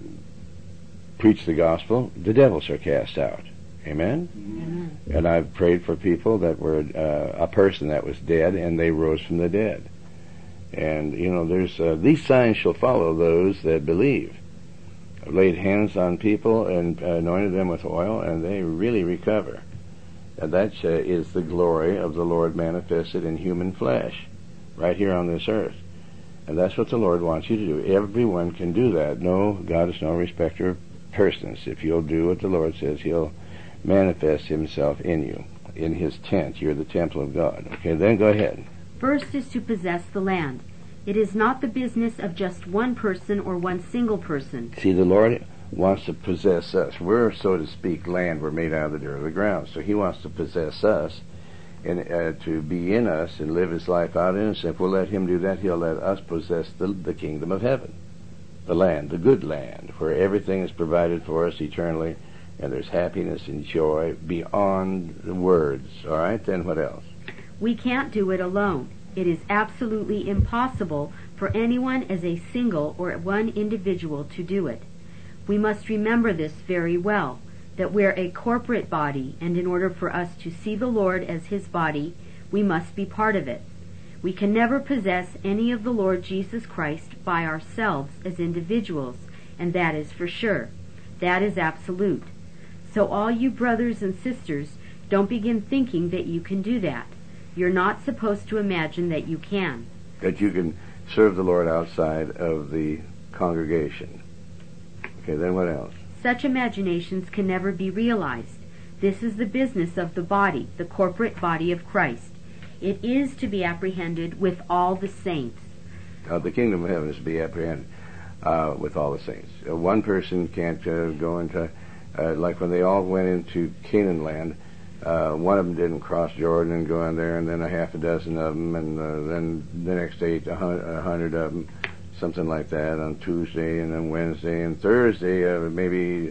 preach the gospel, the devils are cast out. Amen? Mm-hmm. And I've prayed for people that were uh, a person that was dead, and they rose from the dead. And, you know, there's uh, these signs shall follow those that believe. I've laid hands on people and anointed them with oil, and they really recover. And that uh, is the glory of the Lord manifested in human flesh, right here on this earth. And that's what the Lord wants you to do. Everyone can do that. No, God is no respecter of persons. If you'll do what the Lord says, He'll manifest Himself in you, in His tent. You're the temple of God. Okay, then go ahead. First is to possess the land. It is not the business of just one person or one single person. See, the Lord wants to possess us. We're, so to speak, land. We're made out of the dirt of the ground. So He wants to possess us and uh, to be in us and live His life out in us. If we'll let Him do that, He'll let us possess the, the kingdom of heaven, the land, the good land, where everything is provided for us eternally, and there's happiness and joy beyond the words. All right, then what else? We can't do it alone. It is absolutely impossible for anyone as a single or one individual to do it. We must remember this very well, that we're a corporate body, and in order for us to see the Lord as His body, we must be part of it. We can never possess any of the Lord Jesus Christ by ourselves as individuals, and that is for sure. That is absolute. So all you brothers and sisters, don't begin thinking that you can do that. You're not supposed to imagine that you can. That you can serve the Lord outside of the congregation. Okay, then what else? Such imaginations can never be realized. This is the business of the body, the corporate body of Christ. It is to be apprehended with all the saints. Uh, the kingdom of heaven is to be apprehended uh, with all the saints. Uh, one person can't uh, go into, uh, like when they all went into Canaan land, Uh, one of them didn't cross Jordan and go in there, and then a half a dozen of them, and uh, then the next day a hundred of them, something like that on Tuesday, and then Wednesday and Thursday, uh, maybe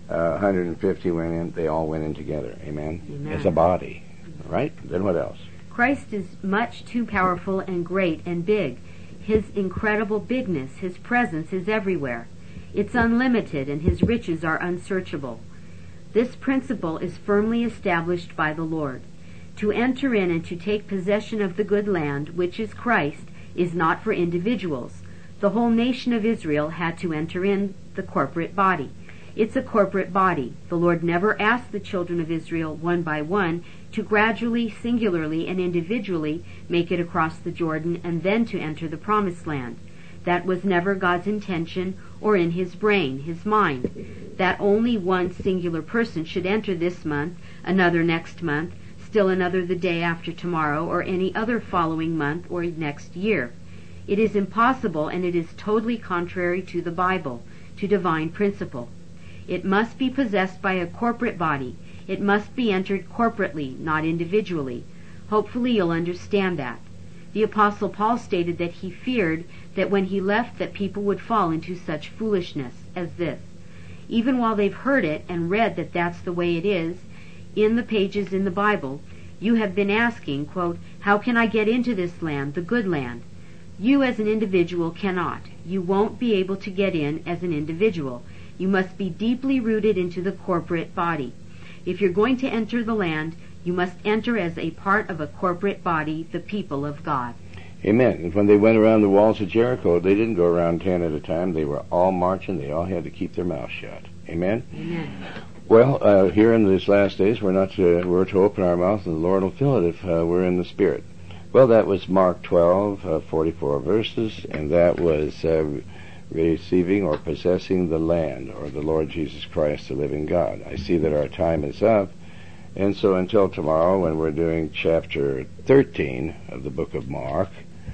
uh, one hundred fifty went in, they all went in together. Amen? Amen. As a body. Right? Then what else? Christ is much too powerful and great and big. His incredible bigness, His presence is everywhere. It's unlimited, and His riches are unsearchable. This principle is firmly established by the Lord. To enter in and to take possession of the good land, which is Christ, is not for individuals. The whole nation of Israel had to enter in the corporate body. It's a corporate body. The Lord never asked the children of Israel, one by one, to gradually, singularly, and individually make it across the Jordan and then to enter the promised land. That was never God's intention or in His brain, His mind. That only one singular person should enter this month, another next month, still another the day after tomorrow, or any other following month or next year. It is impossible, and it is totally contrary to the Bible, to divine principle. It must be possessed by a corporate body. It must be entered corporately, not individually. Hopefully you'll understand that. The Apostle Paul stated that he feared that when he left that people would fall into such foolishness as this. Even while they've heard it and read that that's the way it is, in the pages in the Bible, you have been asking, quote, how can I get into this land, the good land? You as an individual cannot. You won't be able to get in as an individual. You must be deeply rooted into the corporate body. If you're going to enter the land, you must enter as a part of a corporate body, the people of God. Amen. And when they went around the walls of Jericho, they didn't go around ten at a time. They were all marching. They all had to keep their mouths shut. Amen? Amen. Well, uh, here in these last days, we're not to, we're to open our mouth, and the Lord will fill it if uh, we're in the Spirit. Well, that was Mark twelve, uh, forty-four verses, and that was uh, receiving or possessing the land, or the Lord Jesus Christ, the living God. I see that our time is up, and so until tomorrow, when we're doing chapter thirteen of the book of Mark,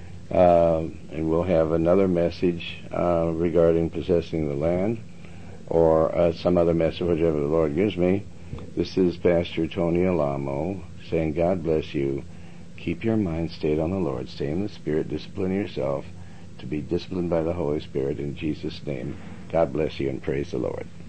uh, and we'll have another message uh, regarding possessing the land, or uh, some other message, whichever the Lord gives me. This is Pastor Tony Alamo saying, God bless you. Keep your mind stayed on the Lord. Stay in the Spirit. Discipline yourself to be disciplined by the Holy Spirit in Jesus' name. God bless you and praise the Lord.